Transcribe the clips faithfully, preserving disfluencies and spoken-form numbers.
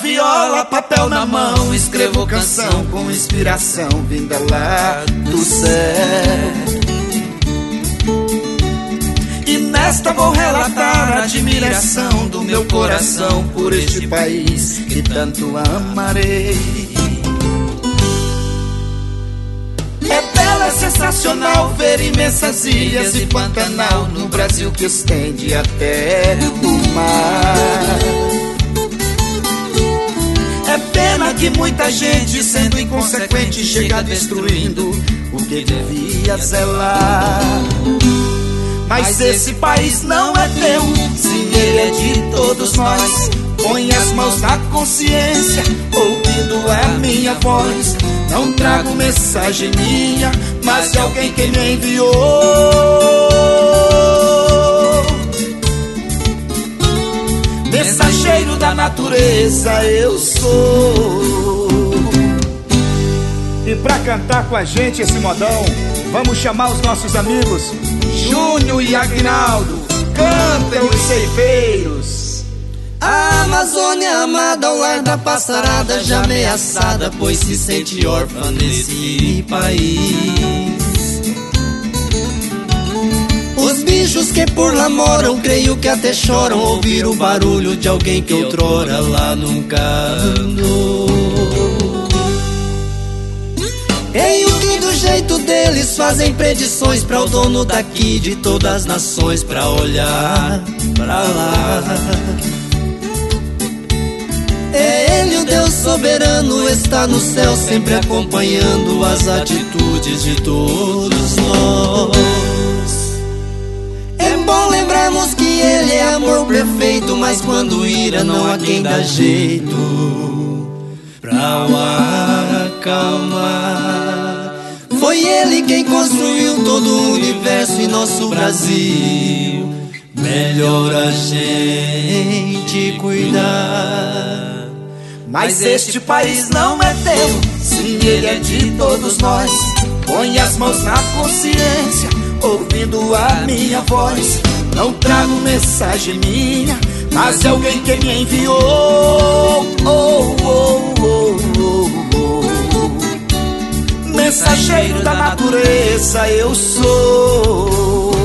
viola, papel na mão, escrevo canção com inspiração vinda lá do céu. E nesta vou relatar a admiração do meu coração por este país que tanto amarei. É belo, é sensacional ver imensas ilhas e Pantanal no Brasil que estende até o mar. É pena que muita gente, sendo inconsequente, chega destruindo o que devia zelar. Mas esse país não é teu, sim, ele é de todos nós. Põe as mãos na consciência, ouvindo a minha voz. Não trago mensagem minha, mas de alguém que me enviou. Mensageiro da natureza eu sou. E pra cantar com a gente esse modão, vamos chamar os nossos amigos Júnior e Aguinaldo. Cantem os ceifeiros. A Amazônia amada, ao lar da passarada, já ameaçada, pois se sente órfã nesse país. Os bichos que por lá moram, creio que até choram, ouvir o barulho de alguém que outrora lá nunca andou. Ei, o que do jeito deles fazem predições pra o dono daqui de todas as nações, pra olhar pra lá. É ele o Deus soberano, está no céu sempre acompanhando as atitudes de todos nós. É bom lembrarmos que ele é amor perfeito, mas quando ira não há quem dá jeito pra o acalmar. Foi ele quem construiu todo o universo e nosso Brasil. Melhor a gente cuidar. Mas este país não é teu, sim, ele é de todos nós. Põe as mãos na consciência, ouvindo a minha voz. Não trago mensagem minha, mas de alguém que me enviou. Oh, oh, oh, oh, oh. Mensageiro da natureza eu sou.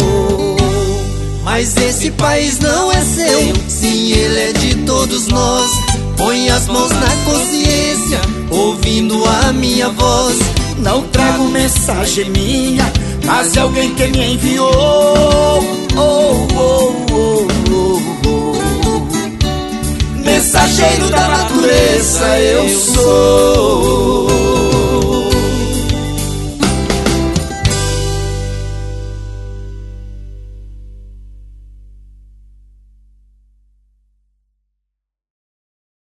Mas esse país não é seu, sim, ele é de todos nós. Põe as mãos na consciência, ouvindo a minha voz. Não trago mensagem minha, mas de alguém que me enviou. Oh, oh, oh, oh, oh. Mensageiro da natureza eu sou.